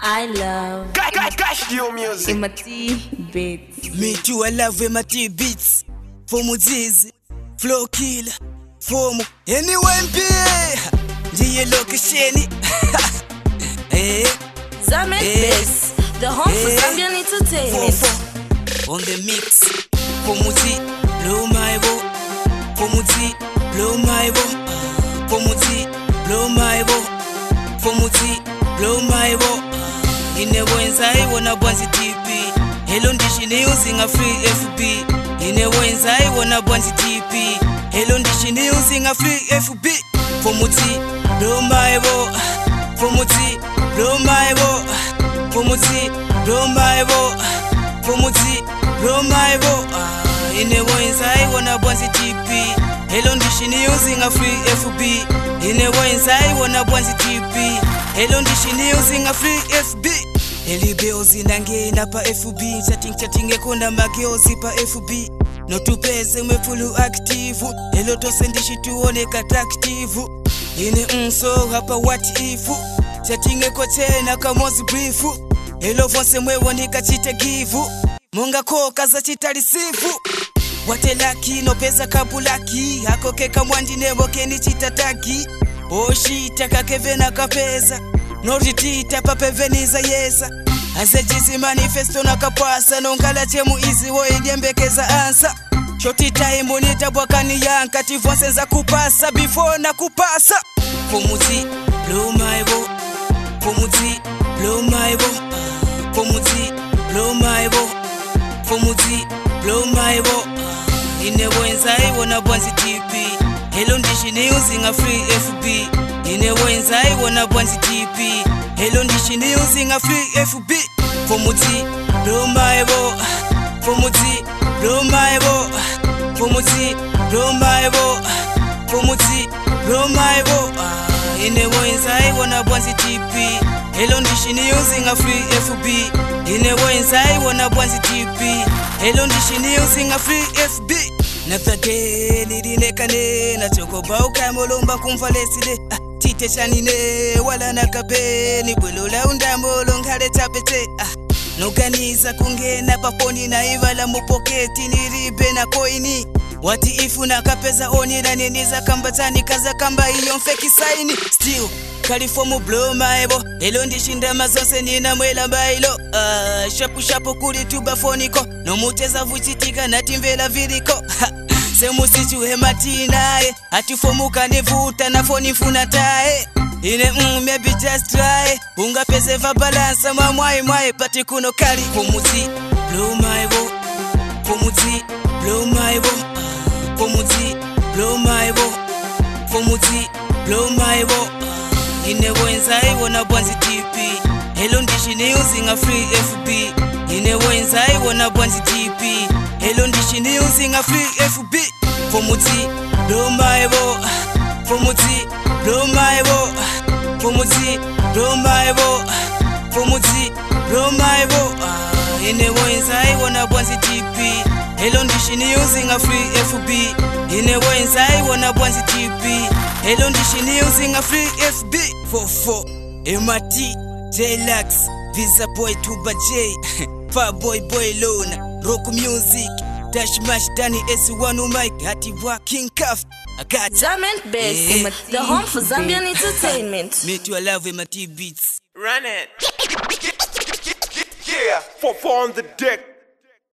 I love Cash your music. MT Beats. Me too, I love MT Beats. For Muzizi, Flow Killer, for mu anyway ndiye location. Zambian Beats, the home for Zambian entertainment. On the mix, for Muzi, blow my boat. For Muzi, blow my boat. For Muzi, blow my boat. For Muzi, blow my boat. In the ones I wanna bounce TP. Hello ndishini using a free FB. In the ones I wanna bounce TP. Hello ndishini using a free FB. For Muzi, blow my boat. For Muzi, blow my boat. For Muzi, blow my boat. For Muzi, blow my boat. In the ones I wanna bounce TP. Hello ndishini using a free FB. In the ones I wanna bounce TP. Hello ndishini using a free FB. Elibeozi nangena pa FB. Chatting ekona magiozi pa FB. No tupeze mwefulu active. Hello tosendishi tuone katactive. Ine hapa what if. Chatting ekochena kamozi brief. Hello vonse mwewo nikachite give. Munga koka za chitalisifu. Watelaki no pesa kabulaki. Hakoke kamwandi nebo keni chitataki. Oshita kakevena kapeza. Noritita papeveniza yesa. Asejizi manifesto na kapasa. Nongala chemu izi wo idiembekeza ansa. Shoti time nita bwakani yanka. Tivonse za kupasa before na kupasa. For Muzi, blow my boat. For Muzi, blow my boat. For Muzi, blow my boat. For Muzi, blow my boat. In the ones I wanna bounce TP. Hello ndishini using a free FB. In the ones I wanna bounce TP. Hello ndishini using a free FB. For Muzi, blow my boat. For Muzi, blow my boat. For Muzi, blow my boat. For Muzi, blow my boat. In the ones I wanna bounce TP. Hello ndishini using a free FB. In the ones I wanna bounce TP. Hello ndishini using a free FB. Nathage nidinekane na chokoba ukamolomba kumvalesile. Tite chanine wala nakabe ni bwelola undambolo ngale tapete. Noganiza kungena paponi na ivala mupoketi niribe na koini. Wati ifu na kapeza oni na neniza kambatani kaza kamba iyo mfeki saini. Still California blow my bo. Hello ndishinda mazose nina mwela bailo. Shapu kuli tuba foniko. No muteza vuchitika na timvela viriko. Semu sichu hematinae. Atifomuka nevuta na foni funatae. Ine maybe just try. Unga pese va balance mwai pati kuno kali. For Muzi, blow my bo. For Muzi, blow my bo. For Muzi, blow my bo. For Muzi, blow my bo. In the ones I wanna bounce TP. Hello ndishini using a free FB. In the ones I wanna bounce TP. Hello ndishini using a free FB. For Muzi, blow my bo. For Muzi, blow my bo. For Muzi, blow my bo. For Muzi, blow my bo. In the ones I wanna bounce TP. Hello ndishini using a free FB. In the ones I wanna bounce TP. Hello ndishini using a free FB. 44 MT J-Lax Visa Boy Tuba J Far Boy Lona Rock Music Dash Mash Danny S1 Mike Hati Wa King Cuff I got Zambian Beats, the home for Zambian entertainment. Me too, I love MT Beats. Run it. Yeah, 4 on the deck.